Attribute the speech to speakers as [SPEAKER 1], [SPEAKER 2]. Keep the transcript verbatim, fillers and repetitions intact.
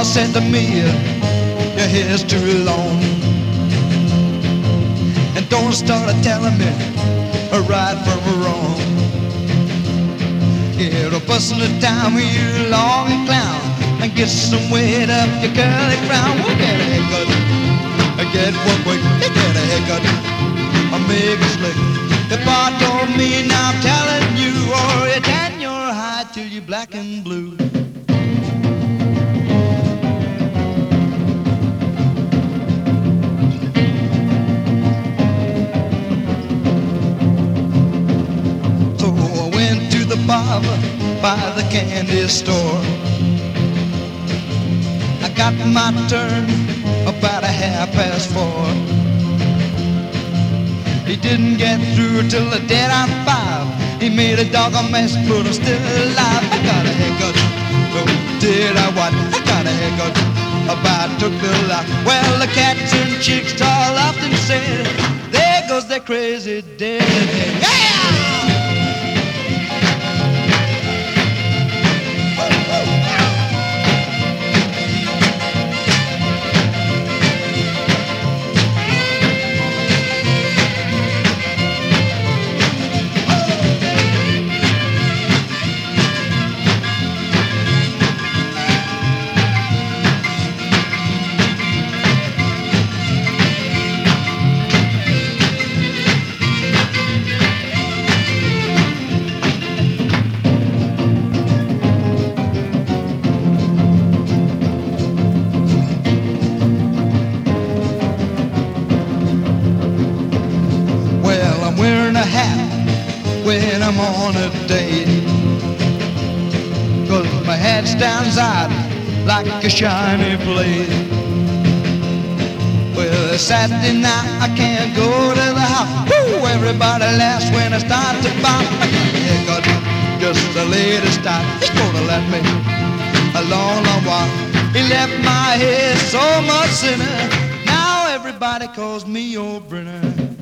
[SPEAKER 1] said to me, your hair's too long. And don't start telling me a right from a wrong. Get a bustle of time with you long and clown, and get some weight up your curly crown. We'll get a haircut, get one quick, get a haircut, I make it slick. The bar told me, now I'm telling you, or you tan your hide till you're black and blue. So I went to the barber by the candy store. I got my turn about a half past four. He didn't get through till the dead on five. He made a dog a mess, but I'm still alive. I got a haircut, oh, did I what? I got a haircut, about took the lot. Well, the cats and chicks all often said, there goes that crazy dead. Yeah! When I'm on a date, 'cause my head stands out like a shiny plate. Well, Saturday night I can't go to the house. Woo, everybody laughs when I start to pop. I got a haircut, just the latest style. He's gonna let me a long, long while. He left my hair so much thinner. Now everybody calls me old Brenner.